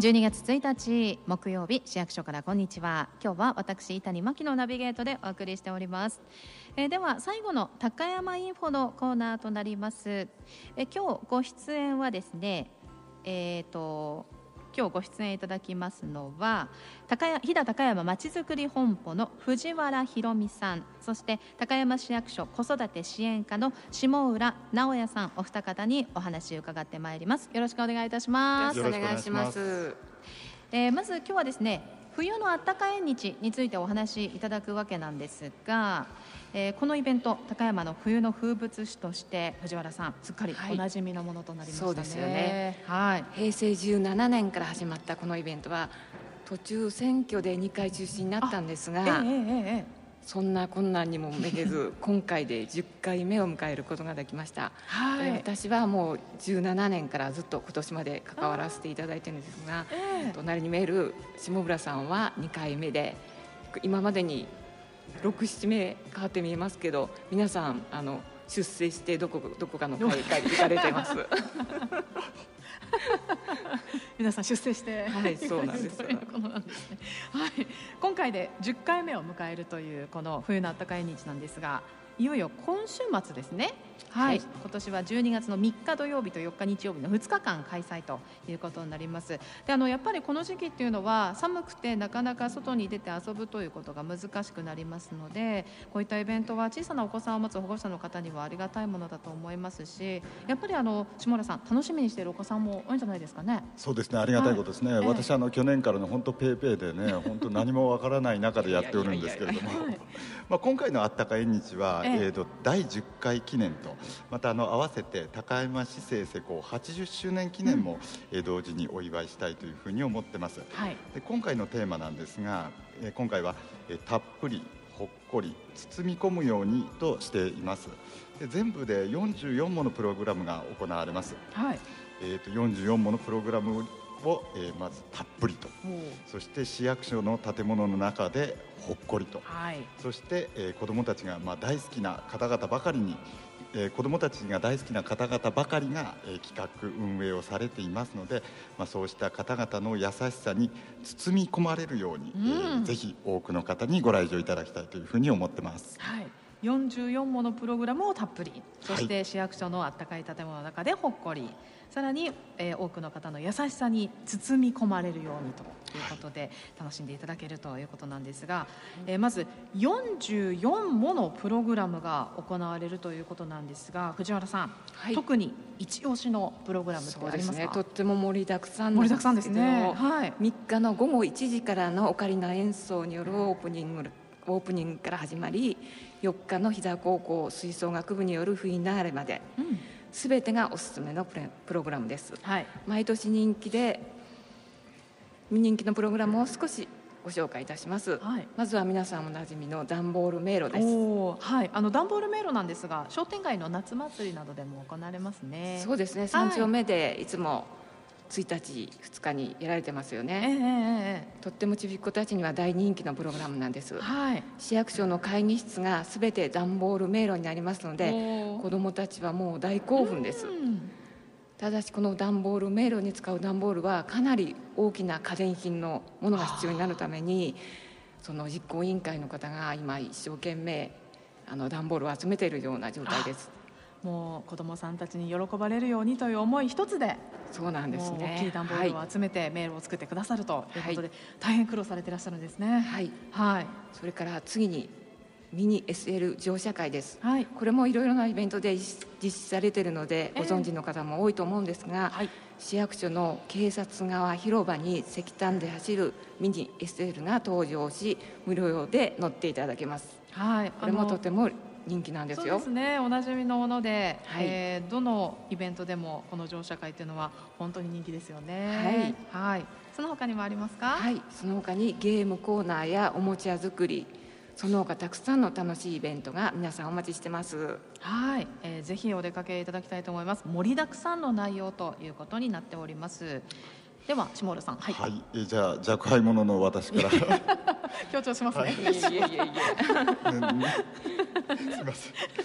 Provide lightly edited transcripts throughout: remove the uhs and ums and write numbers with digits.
12月1日木曜日、市役所からこんにちは。今日は私伊谷真希のナビゲートでお送りしております。では最後の高山インフォのコーナーとなります。今日ご出演はですね、今日ご出演いただきますのは飛騨高山まちづくり本舗の藤原博美さん、そして高山市役所子育て支援課の下浦直也さん、お二方にお話を伺ってまいります。よろしくお願いいたします。 よろしくお願いします。 まず今日はですね、冬のあったか縁日についてお話しいただくわけなんですが、このイベント、高山の冬の風物詩として藤原さんすっかりおなじみのものとなりましたね。 そうですよね、 はい、 平成17年から始まったこのイベントは途中選挙で2回中止になったんですが、そんな困難にもめげず今回で10回目を迎えることができました。はい、私はもう17年からずっと今年まで関わらせていただいているんですが、隣に見える下村さんは2回目で、今までに6、7名変わって見えますけど、皆さん出世してどこかの会館に行かれてます皆さん出世して、 はい、そうなんですということなんですね。はい、今回で10回目を迎えるというこの冬のあったかい日なんですが、いよいよ今週末ですね。はい、今年は12月の3日土曜日と4日日曜日の2日間開催ということになります。でやっぱりこの時期っていうのは寒くてなかなか外に出て遊ぶということが難しくなりますので、こういったイベントは小さなお子さんを持つ保護者の方にはありがたいものだと思いますし、やっぱり下村さん楽しみにしているお子さんも多いんじゃないですかね。 そうですね、ありがたいことですね。私去年からの本当ペーペーでね、本当何もわからない中でやっておるんですけれども、今回のあったか縁日は、第10回記念と、また合わせて高山市政施行80周年記念も、同時にお祝いしたいというふうに思ってます。で今回のテーマなんですが、今回は、たっぷりほっこり包み込むようにとしています。で全部で44ものプログラムが行われます。44ものプログラムを、まずたっぷりと、そして市役所の建物の中でほっこりと、そして、子どもたちが大好きな方々ばかりに、子どもたちが大好きな方々ばかりが、企画運営をされていますので、そうした方々の優しさに包み込まれるように、ぜひ多くの方にご来場いただきたいというふうに思ってます。 44ものプログラムをたっぷり、そして市役所のあったかい建物の中でほっこり、さらに、多くの方の優しさに包み込まれるようにということで、楽しんでいただけるということなんですが、まず44ものプログラムが行われるということなんですが、藤原さん、特に一押しのプログラムってありますか？ そうですね、とっても盛りだくさんなんですけど、 盛りだくさんですね。 3日の午後1時からのオカリナ演奏によるオープニングから始まり、4日の飛騨高校吹奏楽部によるフィナーレまで、全てがおすすめのプログラムです。毎年人気のプログラムを少しご紹介いたします。まずは皆さんおなじみの段ボール迷路です。 段ボール迷路なんですが、商店街の夏祭りなどでも行われますね。 そうですね、3丁目でいつも1日2日にやられてますよね。とってもちびっ子たちには大人気のプログラムなんです。市役所の会議室がすべて段ボール迷路になりますので、子どもたちはもう大興奮です。ただしこの段ボール迷路に使う段ボールはかなり大きな家電品のものが必要になるために、その実行委員会の方が今一生懸命段ボールを集めているような状態です。 もう子どもさんたちに喜ばれるようにという思い一つで、 そうなんですね、 大きい段ボールを集めて迷路を作ってくださるということで、大変苦労されていらっしゃるんですね。 それから次にミニ SL 乗車会です。これもいろいろなイベントで実施されているので、ご存知の方も多いと思うんですが、市役所の警察側広場に石炭で走るミニ SL が登場し、無料で乗っていただけます。これもとても人気なんですよ。 そうですね、おなじみのもので、どのイベントでもこの乗車会というのは本当に人気ですよね。その他にもありますか？ その他にゲームコーナーやおもちゃ作り、その他たくさんの楽しいイベントが皆さんお待ちしてます。 ぜひお出かけいただきたいと思います。盛りだくさんの内容ということになっております。では下浦さん。 じゃあ若輩者の私から強調しますね。 すいません。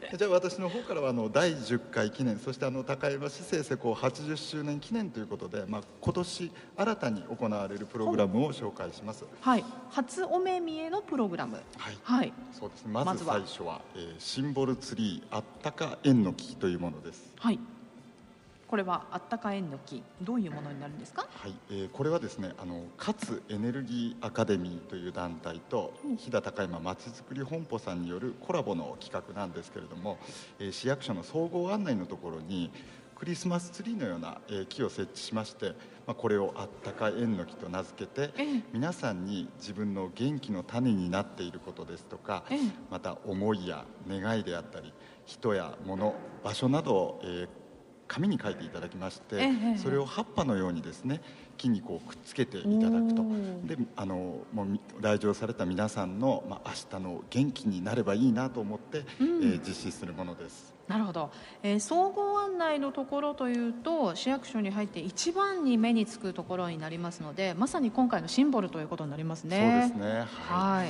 じゃあ私の方からは第10回記念、そして高山市政施行80周年記念ということで、今年新たに行われるプログラムを紹介します。 はい、初お目見えのプログラム。 はい、 はい、 そうですね。まず最初は、シンボルツリーあったか縁の木というものです。 はい。これはあったか縁の木、どういうものになるんですか？ はい、これはですね、勝エネルギーアカデミーという団体と飛騨高山まちづくり本舗さんによるコラボの企画なんですけれども、市役所の総合案内のところにクリスマスツリーのような木を設置しまして、これをあったか縁の木と名付けて、皆さんに自分の元気の種になっていることですとか、また思いや願いであったり人や物場所などを紙に書いていただきまして、それを葉っぱのようにですね木にこうくっつけていただくと。でもう来場された皆さんの、明日の元気になればいいなと思って、実施するものです。 なるほど、総合案内のところというと市役所に入って一番に目につくところになりますので、まさに今回のシンボルということになりますね。 そうですね、はい、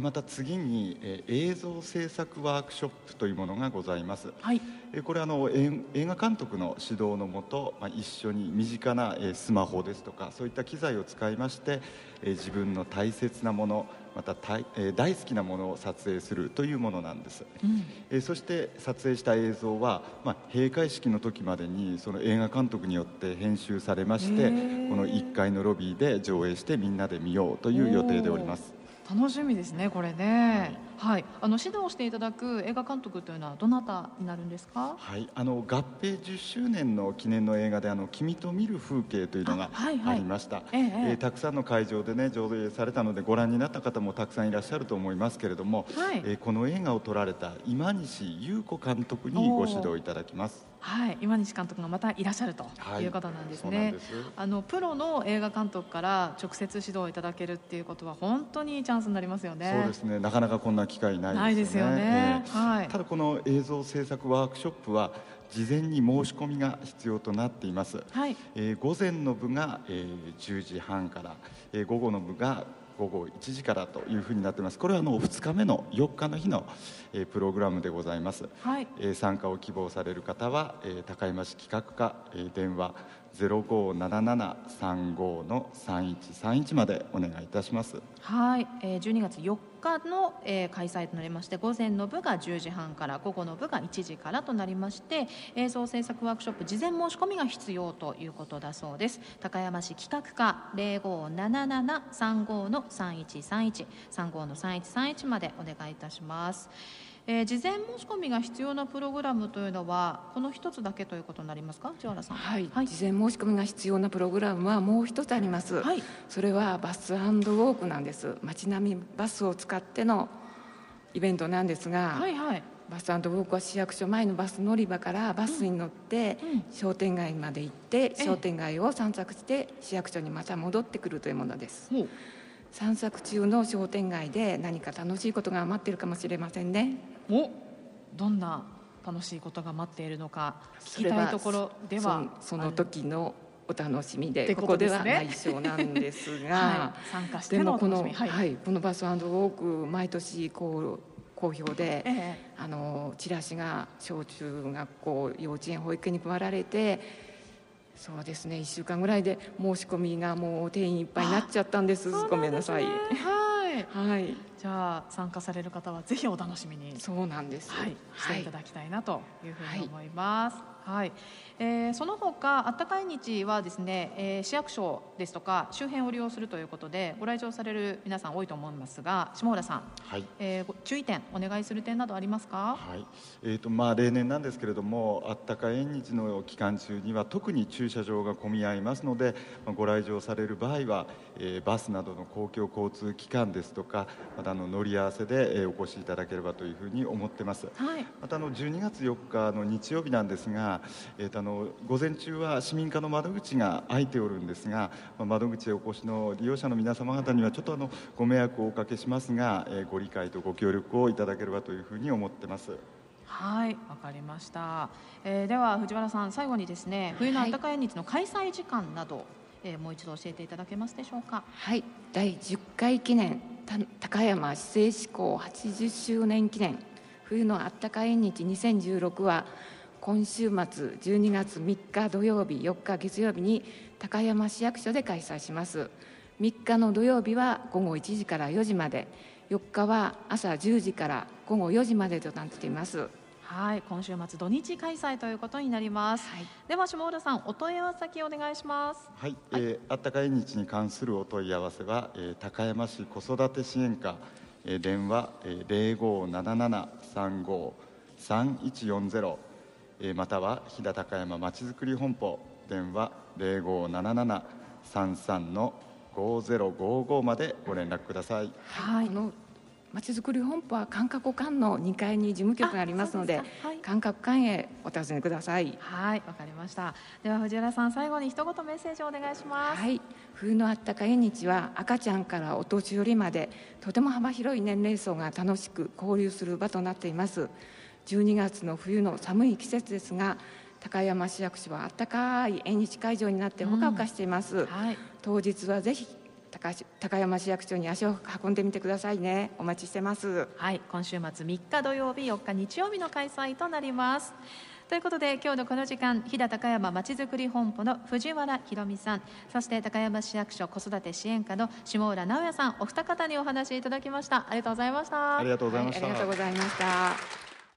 また次に、映像制作ワークショップというものがございます。 はい、 これは映画監督の指導のもと、一緒に身近なスマホですとかそういった機材を使いまして、自分の大切なものまた大好きなものを撮影するというものなんです。そして撮影した映像は、閉会式の時までにその映画監督によって編集されまして、この1階のロビーで上映してみんなで見ようという予定でおります。 楽しみですね、これね。はい、指導していただく映画監督というのはどなたになるんですか？ はい、合併10周年の記念の映画で君と見る風景というのがありました。たくさんの会場でね上映されたのでご覧になった方もたくさんいらっしゃると思いますけれども、この映画を撮られた今西優子監督にご指導いただきます。 はい、今西監督がまたいらっしゃるということなんですね。プロの映画監督から直接指導いただけるっていうことは本当にいいチャンスになりますよね。 そうですね、なかなかこんな機会ないですよね。ただこの映像制作ワークショップは事前に申し込みが必要となっています。午前の部が10時半から、午後の部が午後1時からというふうになっています。これは2日目の4日の日のプログラムでございます。参加を希望される方は高山市企画課電話057735-3131までお願いいたします。 はい、12月4日の開催となりまして、午前の部が10時半から午後の部が1時からとなりまして、映像制作ワークショップ事前申し込みが必要ということだそうです。高山市企画課057735-3131 35-3131までお願いいたします。事前申し込みが必要なプログラムというのはこの一つだけということになりますか、千原さん？ はい、事前申し込みが必要なプログラムはもう一つあります。それはバス&ウォークなんです。街並みバスを使ってのイベントなんですが、バス&ウォークは市役所前のバス乗り場からバスに乗って商店街まで行って、商店街を散策して市役所にまた戻ってくるというものです。散策中の商店街で何か楽しいことが待っているかもしれませんね。 どんな楽しいことが待っているのか聞きたいところでは、 その時のお楽しみで、ここでは内緒なんですが参加しての楽しみ。 このバス&ウォーク毎年好評で、チラシが小中学校幼稚園保育園に配られて、そうですね1週間ぐらいで申し込みがもう定員いっぱいになっちゃったんです。ごめんなさい。 じゃあ参加される方はぜひお楽しみにそうなんです、 していただきたいなというふうに思います。その他あったかい日はですね、市役所ですとか周辺を利用するということでご来場される皆さん多いと思いますが、下浦さん、注意点お願いする点などありますか？ 例年なんですけれども、あったかい縁日の期間中には特に駐車場が混み合いますので、ご来場される場合は、バスなどの公共交通機関ですとか、また乗り合わせでお越しいただければというふうに思ってます。また12月4日の日曜日なんですが、午前中は市民課の窓口が開いておるんですが、窓口へお越しの利用者の皆様方にはちょっとご迷惑をおかけしますが、ご理解とご協力をいただければというふうに思ってます。 わかりました。では藤原さん、最後にですね、冬のあったかい縁日の開催時間など、もう一度教えていただけますでしょうか？ 第10回記念高山市政施行80周年記念冬のあったか縁日2016は今週末12月3日土曜日4日月曜日に高山市役所で開催します。3日の土曜日は午後1時から4時まで、4日は朝10時から午後4時までとなっています。 はい、今週末土日開催ということになります、はい、では下浦さん、お問い合わせ先お願いします。 はい、あったか縁日に関するお問い合わせは、高山市子育て支援課、電話、0577-35-3140、または飛騨高山まちづくり本舗、電話0577-33-5055までご連絡ください。 はい、まちづくり本舗は関隔館の2階に事務局がありますので、関隔館へお尋ねください。 はい、わかりました。では藤原さん、最後に一言メッセージをお願いします。 はい、冬のあったか縁日は赤ちゃんからお年寄りまでとても幅広い年齢層が楽しく交流する場となっています。12月の冬の寒い季節ですが、高山市役所はあったかい縁日会場になってほかほかしています、はい、当日はぜひ高山市役所に足を運んでみてくださいね。お待ちしてます。 はい、今週末3日土曜日4日日曜日の開催となります。ということで今日のこの時間、飛騨高山まちづくり本舗の藤原ひろみさん、そして高山市役所子育て支援課の下浦直也さん、お二方にお話いただきました。ありがとうございました。 ありがとうございました。 はい、ありがとうございました。